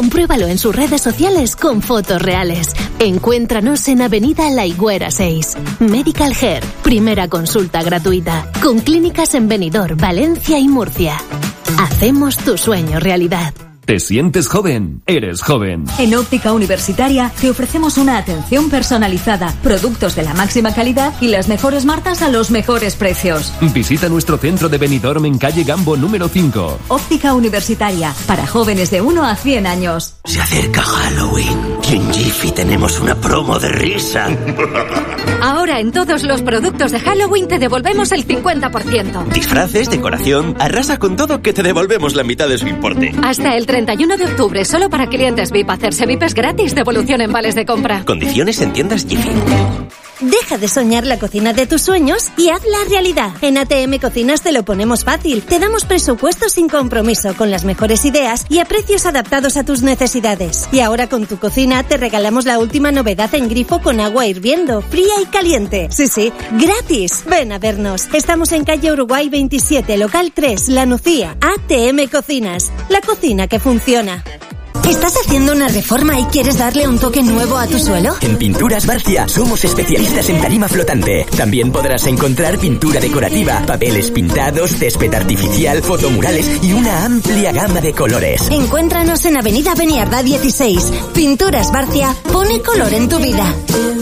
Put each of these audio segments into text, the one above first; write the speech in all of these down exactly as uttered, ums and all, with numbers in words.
Compruébalo en sus redes sociales con fotos reales. Encuéntranos en Avenida La Higuera seis. Medical Hair, primera consulta gratuita. Con clínicas en Benidorm, Valencia y Murcia. Hacemos tu sueño realidad. ¿Te sientes joven? Eres joven. En Óptica Universitaria te ofrecemos una atención personalizada, productos de la máxima calidad y las mejores marcas a los mejores precios. Visita nuestro centro de Benidorm en calle Gambo número cinco. Óptica Universitaria, para jóvenes de uno a cien años. Se acerca Halloween y en Jiffy tenemos una promo de risa. Ahora en todos los productos de Halloween te devolvemos el cincuenta por ciento. Disfraces, decoración, arrasa con todo que te devolvemos la mitad de su importe. Hasta el treinta y uno de octubre, solo para clientes V I P. Hacerse V I P es gratis, devolución en vales de compra. Condiciones en tiendas Jiffy. Deja de soñar la cocina de tus sueños y hazla realidad. En A T M Cocinas te lo ponemos fácil. Te damos presupuesto sin compromiso, con las mejores ideas y a precios adaptados a tus necesidades. Y ahora con tu cocina te regalamos la última novedad en grifo con agua hirviendo, fría y caliente. Sí, sí, gratis. Ven a vernos. Estamos en calle Uruguay veintisiete, local tres, La Nucía. A T M Cocinas, la cocina que funciona. ¿Estás haciendo una reforma y quieres darle un toque nuevo a tu suelo? En Pinturas Barcia somos especialistas en tarima flotante. También podrás encontrar pintura decorativa, papeles pintados, césped artificial, fotomurales y una amplia gama de colores. Encuéntranos en Avenida Beniardá dieciséis. Pinturas Barcia, pone color en tu vida.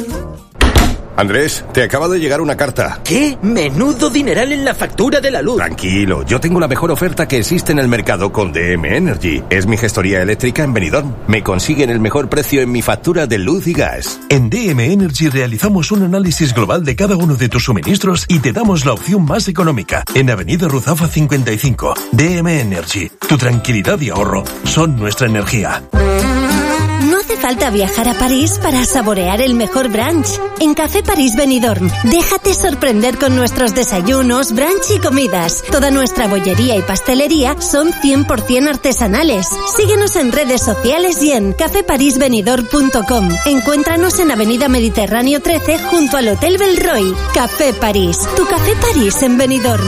Andrés, te acaba de llegar una carta. ¿Qué? Menudo dineral en la factura de la luz. Tranquilo, yo tengo la mejor oferta que existe en el mercado con D M Energy. Es mi gestoría eléctrica en Benidorm. Me consiguen el mejor precio en mi factura de luz y gas. En D M Energy realizamos un análisis global de cada uno de tus suministros y te damos la opción más económica. En Avenida Ruzafa cincuenta y cinco. D M Energy. Tu tranquilidad y ahorro son nuestra energía. No hace falta viajar a París para saborear el mejor brunch. En Café París Benidorm, déjate sorprender con nuestros desayunos, brunch y comidas. Toda nuestra bollería y pastelería son cien por ciento artesanales. Síguenos en redes sociales y en café paris benidorm punto com. Encuéntranos en Avenida Mediterráneo trece junto al Hotel Belroy. Café París, tu Café París en Benidorm.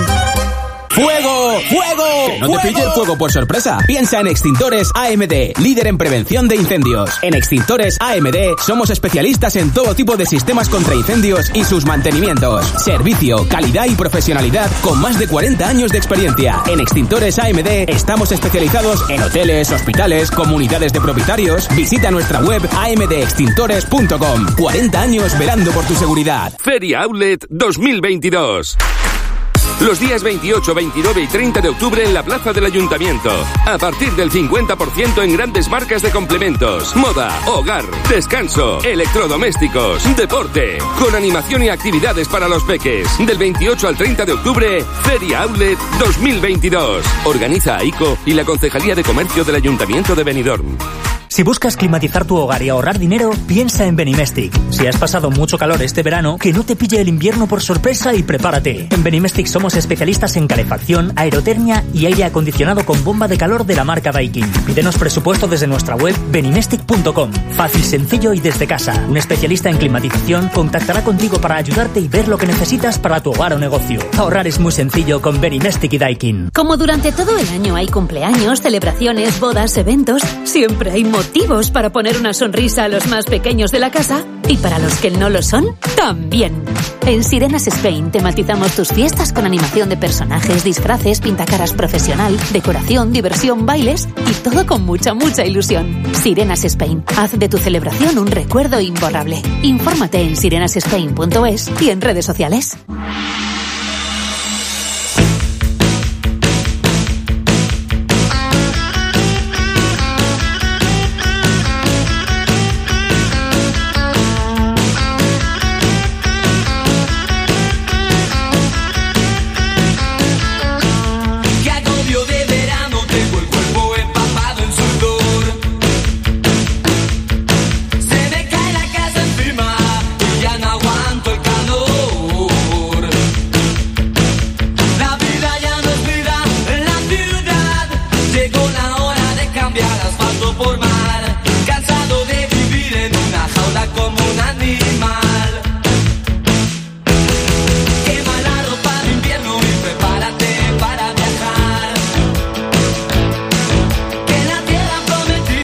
¡Fuego! ¡Fuego! Que no te pille el fuego por sorpresa. Piensa en Extintores A M D, líder en prevención de incendios. En Extintores A M D somos especialistas en todo tipo de sistemas contra incendios y sus mantenimientos. Servicio, calidad y profesionalidad con más de cuarenta años de experiencia. En Extintores A M D estamos especializados en hoteles, hospitales, comunidades de propietarios. Visita nuestra web a m d extintores punto com. cuarenta años velando por tu seguridad. Feria Outlet dos mil veintidós. Los días veintiocho, veintinueve y treinta de octubre en la Plaza del Ayuntamiento. A partir del cincuenta por ciento en grandes marcas de complementos, moda, hogar, descanso, electrodomésticos, deporte, con animación y actividades para los peques. Del veintiocho al treinta de octubre, Feria Outlet dos mil veintidós. Organiza A I C O y la Concejalía de Comercio del Ayuntamiento de Benidorm. Si buscas climatizar tu hogar y ahorrar dinero, piensa en Benimestic. Si has pasado mucho calor este verano, que no te pille el invierno por sorpresa y prepárate. En Benimestic somos especialistas en calefacción, aerotermia y aire acondicionado con bomba de calor de la marca Daikin. Pídenos presupuesto desde nuestra web benimestic punto com. Fácil, sencillo y desde casa. Un especialista en climatización contactará contigo para ayudarte y ver lo que necesitas para tu hogar o negocio. Ahorrar es muy sencillo con Benimestic y Daikin. Como durante todo el año hay cumpleaños, celebraciones, bodas, eventos, siempre hay motivos para poner una sonrisa a los más pequeños de la casa y para los que no lo son, también. En Sirenas Spain tematizamos tus fiestas con animación de personajes, disfraces, pintacaras profesional, decoración, diversión, bailes y todo con mucha, mucha ilusión. Sirenas Spain, haz de tu celebración un recuerdo imborrable. Infórmate en sirenas spain punto es y en redes sociales.